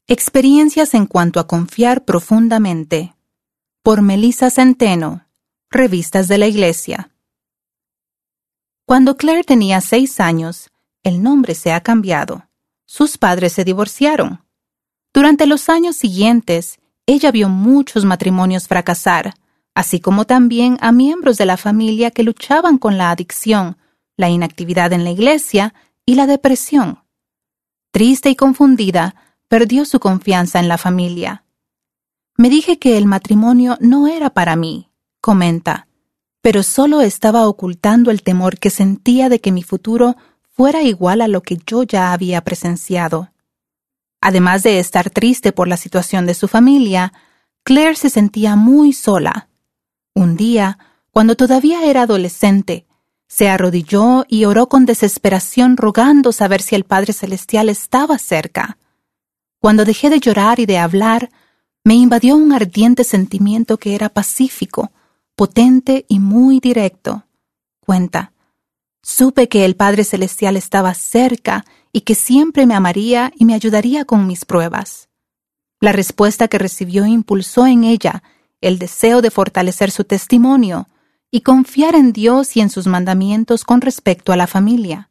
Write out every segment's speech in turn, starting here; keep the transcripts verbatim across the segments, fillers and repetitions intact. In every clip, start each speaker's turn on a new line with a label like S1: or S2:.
S1: Experiencias en cuanto a confiar profundamente. Por Melissa Centeno, Revistas de la Iglesia. Cuando Claire tenía seis años, el nombre se ha cambiado. Sus padres se divorciaron. Durante los años siguientes, ella vio muchos matrimonios fracasar, así como también a miembros de la familia que luchaban con la adicción, la inactividad en la iglesia y la depresión. Triste y confundida, perdió su confianza en la familia. Me dije que el matrimonio no era para mí, comenta, pero solo estaba ocultando el temor que sentía de que mi futuro fuera igual a lo que yo ya había presenciado. Además de estar triste por la situación de su familia, Claire se sentía muy sola. Un día, cuando todavía era adolescente, se arrodilló y oró con desesperación rogando saber si el Padre Celestial estaba cerca. Cuando dejé de llorar y de hablar, me invadió un ardiente sentimiento que era pacífico, potente y muy directo. Cuenta, supe que el Padre Celestial estaba cerca y que siempre me amaría y me ayudaría con mis pruebas. La respuesta que recibió impulsó en ella el deseo de fortalecer su testimonio y confiar en Dios y en sus mandamientos con respecto a la familia.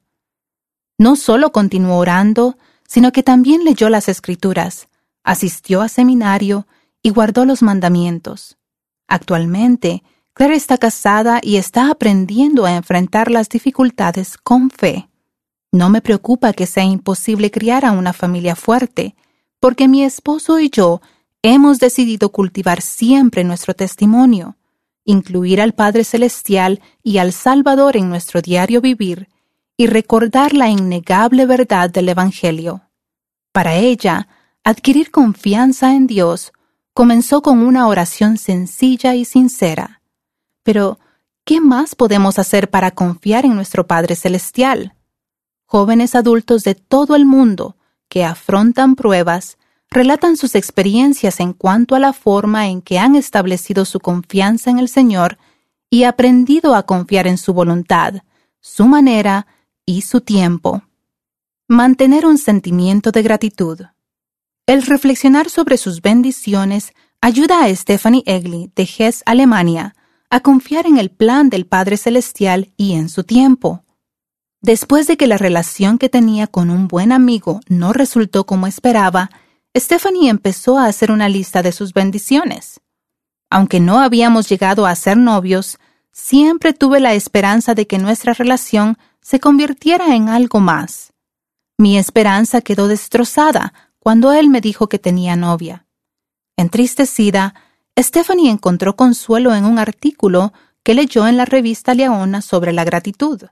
S1: No solo continuó orando, sino que también leyó las Escrituras, asistió a seminario y guardó los mandamientos. Actualmente, Claire está casada y está aprendiendo a enfrentar las dificultades con fe. No me preocupa que sea imposible criar a una familia fuerte, porque mi esposo y yo hemos decidido cultivar siempre nuestro testimonio, incluir al Padre Celestial y al Salvador en nuestro diario vivir y recordar la innegable verdad del Evangelio. Para ella, adquirir confianza en Dios comenzó con una oración sencilla y sincera. Pero, ¿qué más podemos hacer para confiar en nuestro Padre Celestial? Jóvenes adultos de todo el mundo que afrontan pruebas relatan sus experiencias en cuanto a la forma en que han establecido su confianza en el Señor y aprendido a confiar en su voluntad, su manera y su tiempo. Mantener un sentimiento de gratitud. El reflexionar sobre sus bendiciones ayuda a Stephanie Egli de Hesse, Alemania, a confiar en el plan del Padre Celestial y en su tiempo. Después de que la relación que tenía con un buen amigo no resultó como esperaba, Stephanie empezó a hacer una lista de sus bendiciones. Aunque no habíamos llegado a ser novios, siempre tuve la esperanza de que nuestra relación se convirtiera en algo más. Mi esperanza quedó destrozada cuando él me dijo que tenía novia. Entristecida, Stephanie encontró consuelo en un artículo que leyó en la revista Leona sobre la gratitud.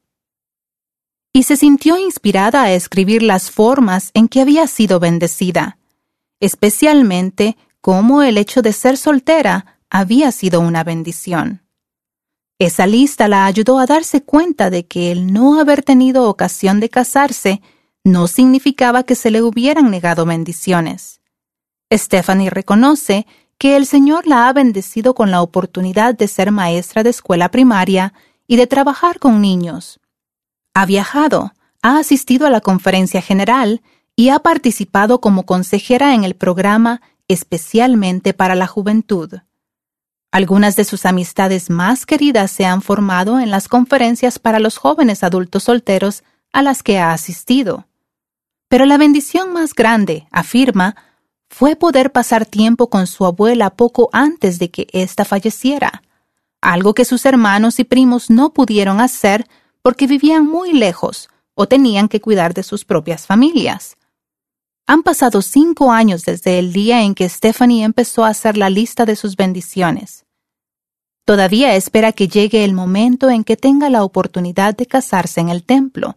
S1: Y se sintió inspirada a escribir las formas en que había sido bendecida, especialmente cómo el hecho de ser soltera había sido una bendición. Esa lista la ayudó a darse cuenta de que el no haber tenido ocasión de casarse no significaba que se le hubieran negado bendiciones. Stephanie reconoce que el Señor la ha bendecido con la oportunidad de ser maestra de escuela primaria y de trabajar con niños. Ha viajado, ha asistido a la conferencia general y ha participado como consejera en el programa especialmente para la juventud. Algunas de sus amistades más queridas se han formado en las conferencias para los jóvenes adultos solteros a las que ha asistido. Pero la bendición más grande, afirma, fue poder pasar tiempo con su abuela poco antes de que ésta falleciera, algo que sus hermanos y primos no pudieron hacer porque vivían muy lejos o tenían que cuidar de sus propias familias. Han pasado cinco años desde el día en que Stephanie empezó a hacer la lista de sus bendiciones. Todavía espera que llegue el momento en que tenga la oportunidad de casarse en el templo.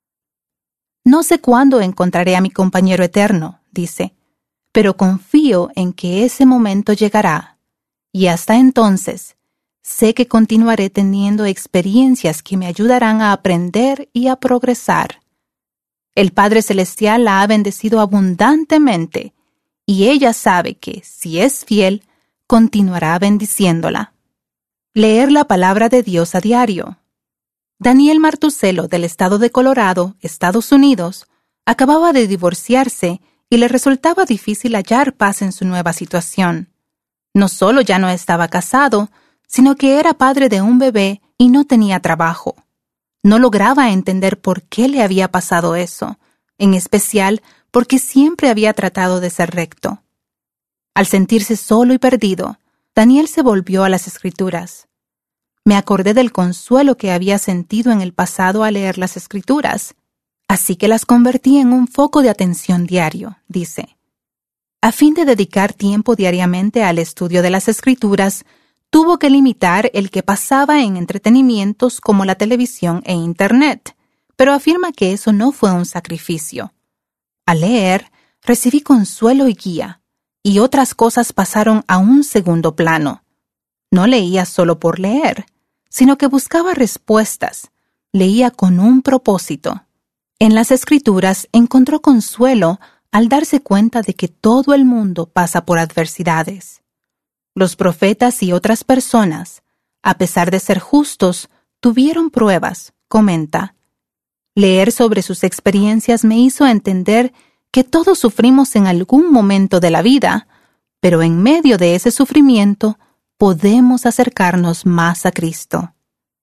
S1: No sé cuándo encontraré a mi compañero eterno, dice, pero confío en que ese momento llegará. Y hasta entonces, sé que continuaré teniendo experiencias que me ayudarán a aprender y a progresar. El Padre Celestial la ha bendecido abundantemente y ella sabe que, si es fiel, continuará bendiciéndola. Leer la palabra de Dios a diario. Daniel Martuselo, del estado de Colorado, Estados Unidos, acababa de divorciarse y le resultaba difícil hallar paz en su nueva situación. No solo ya no estaba casado, sino que era padre de un bebé y no tenía trabajo. No lograba entender por qué le había pasado eso, en especial porque siempre había tratado de ser recto. Al sentirse solo y perdido, Daniel se volvió a las Escrituras. Me acordé del consuelo que había sentido en el pasado al leer las Escrituras, así que las convertí en un foco de atención diario, dice. A fin de dedicar tiempo diariamente al estudio de las Escrituras, tuvo que limitar el que pasaba en entretenimientos como la televisión e Internet, pero afirma que eso no fue un sacrificio. Al leer, recibí consuelo y guía, y otras cosas pasaron a un segundo plano. No leía solo por leer, sino que buscaba respuestas, leía con un propósito. En las Escrituras encontró consuelo al darse cuenta de que todo el mundo pasa por adversidades. Los profetas y otras personas, a pesar de ser justos, tuvieron pruebas, comenta. Leer sobre sus experiencias me hizo entender que todos sufrimos en algún momento de la vida, pero en medio de ese sufrimiento podemos acercarnos más a Cristo.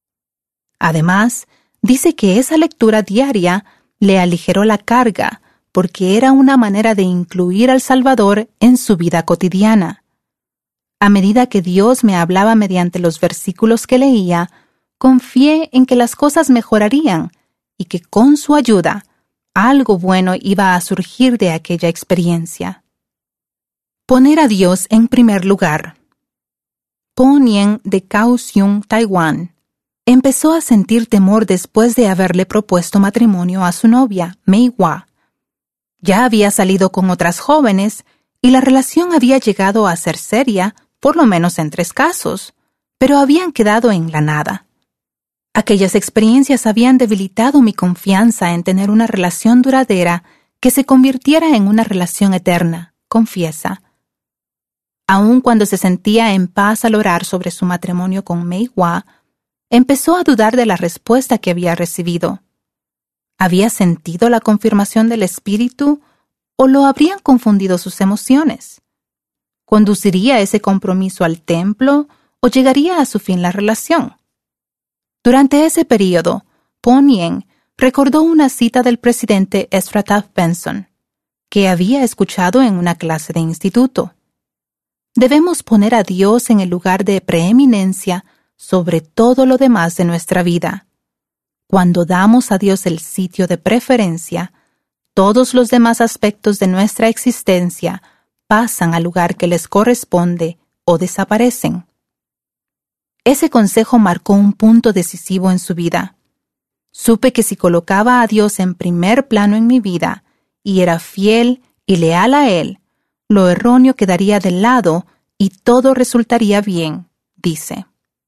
S1: Además, dice que esa lectura diaria le aligeró la carga porque era una manera de incluir al Salvador en su vida cotidiana. A medida que Dios me hablaba mediante los versículos que leía, confié en que las cosas mejorarían y que con su ayuda algo bueno iba a surgir de aquella experiencia. Poner a Dios en primer lugar. Po Nien de Kaohsiung, Taiwán, empezó a sentir temor después de haberle propuesto matrimonio a su novia, Mei Hua. Ya había salido con otras jóvenes y la relación había llegado a ser seria, por lo menos en tres casos, pero habían quedado en la nada. Aquellas experiencias habían debilitado mi confianza en tener una relación duradera que se convirtiera en una relación eterna, confiesa. Aun cuando se sentía en paz al orar sobre su matrimonio con Mei Hua, empezó a dudar de la respuesta que había recibido. ¿Había sentido la confirmación del Espíritu o lo habrían confundido sus emociones? ¿Conduciría ese compromiso al templo o llegaría a su fin la relación? Durante ese período, Po Nien recordó una cita del presidente Ezra Taft Benson, que había escuchado en una clase de instituto. Debemos poner a Dios en el lugar de preeminencia sobre todo lo demás de nuestra vida. Cuando damos a Dios el sitio de preferencia, todos los demás aspectos de nuestra existencia pasan al lugar que les corresponde o desaparecen. Ese consejo marcó un punto decisivo en su vida. Supe que si colocaba a Dios en primer plano en mi vida y era fiel y leal a Él, lo erróneo quedaría de lado y todo resultaría bien, dice.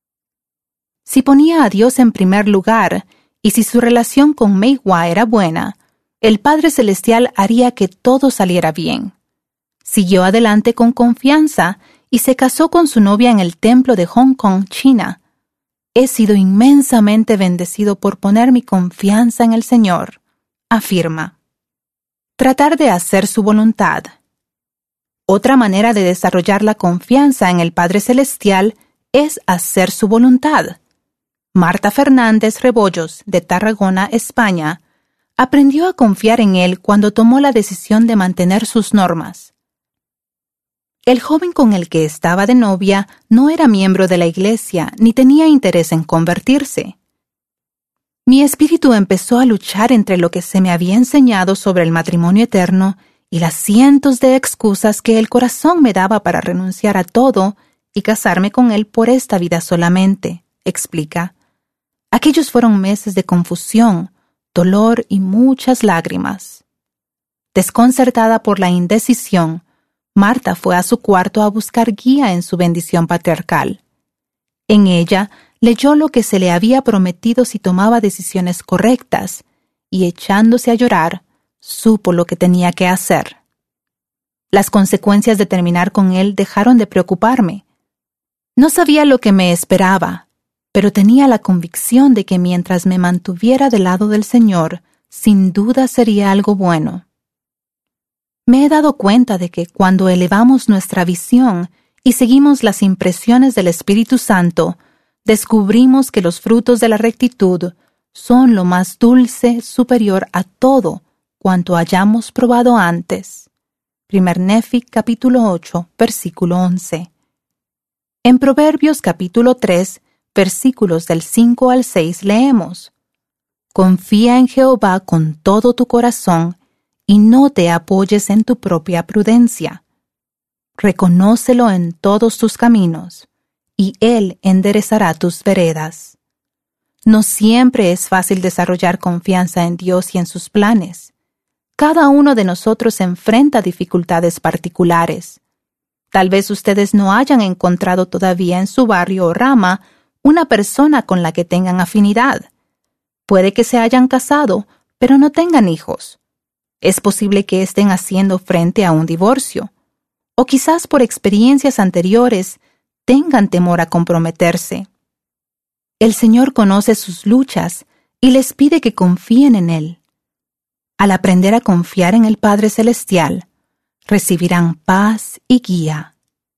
S1: Si ponía a Dios en primer lugar y si su relación con Mei Hua era buena, el Padre Celestial haría que todo saliera bien. Siguió adelante con confianza y se casó con su novia en el templo de Hong Kong, China. He sido inmensamente bendecido por poner mi confianza en el Señor, afirma. Tratar de hacer su voluntad. Otra manera de desarrollar la confianza en el Padre Celestial es hacer su voluntad. Marta Fernández Rebollos, de Tarragona, España, aprendió a confiar en Él cuando tomó la decisión de mantener sus normas. El joven con el que estaba de novia no era miembro de la iglesia ni tenía interés en convertirse. Mi espíritu empezó a luchar entre lo que se me había enseñado sobre el matrimonio eterno y las cientos de excusas que el corazón me daba para renunciar a todo y casarme con él por esta vida solamente, explica. Aquellos fueron meses de confusión, dolor y muchas lágrimas. Desconcertada por la indecisión, Marta fue a su cuarto a buscar guía en su bendición patriarcal. En ella leyó lo que se le había prometido si tomaba decisiones correctas, y echándose a llorar, supo lo que tenía que hacer. Las consecuencias de terminar con él dejaron de preocuparme. No sabía lo que me esperaba, pero tenía la convicción de que mientras me mantuviera del lado del Señor, sin duda sería algo bueno. Me he dado cuenta de que cuando elevamos nuestra visión y seguimos las impresiones del Espíritu Santo, descubrimos que los frutos de la rectitud son lo más dulce, superior a todo cuanto hayamos probado antes. Primer Nefi, capítulo ocho, versículo once. En Proverbios, capítulo tres, versículos del cinco al seis, leemos: Confía en Jehová con todo tu corazón y no te apoyes en tu propia prudencia. Reconócelo en todos tus caminos, y Él enderezará tus veredas. No siempre es fácil desarrollar confianza en Dios y en sus planes. Cada uno de nosotros enfrenta dificultades particulares. Tal vez ustedes no hayan encontrado todavía en su barrio o rama una persona con la que tengan afinidad. Puede que se hayan casado, pero no tengan hijos. Es posible que estén haciendo frente a un divorcio. O quizás por experiencias anteriores tengan temor a comprometerse. El Señor conoce sus luchas y les pide que confíen en Él. Al aprender a confiar en el Padre Celestial, recibirán paz y guía.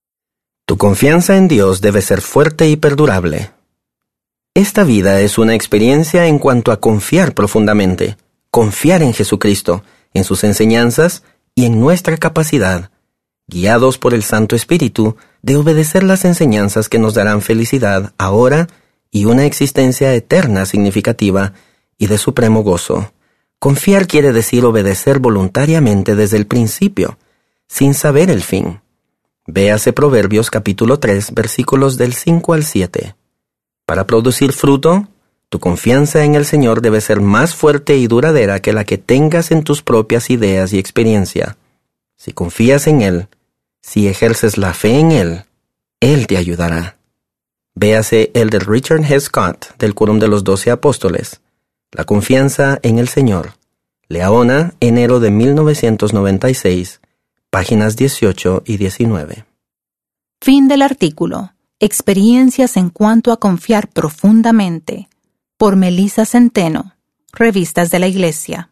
S2: Tu confianza en Dios debe ser fuerte y perdurable. Esta vida es una experiencia en cuanto a confiar profundamente, confiar en Jesucristo, en sus enseñanzas y en nuestra capacidad, guiados por el Santo Espíritu, de obedecer las enseñanzas que nos darán felicidad ahora y una existencia eterna significativa y de supremo gozo. Confiar quiere decir obedecer voluntariamente desde el principio, sin saber el fin. Véase Proverbios capítulo tres, versículos del cinco al siete. Para producir fruto, tu confianza en el Señor debe ser más fuerte y duradera que la que tengas en tus propias ideas y experiencia. Si confías en Él, si ejerces la fe en Él, Él te ayudará. Véase el de Richard H. Scott del Quórum de los Doce Apóstoles. La confianza en el Señor. Leona, enero de mil novecientos noventa y seis, páginas dieciocho y diecinueve.
S1: Fin del artículo. Experiencias en cuanto a confiar profundamente. Por Melissa Centeno. Revistas de la Iglesia.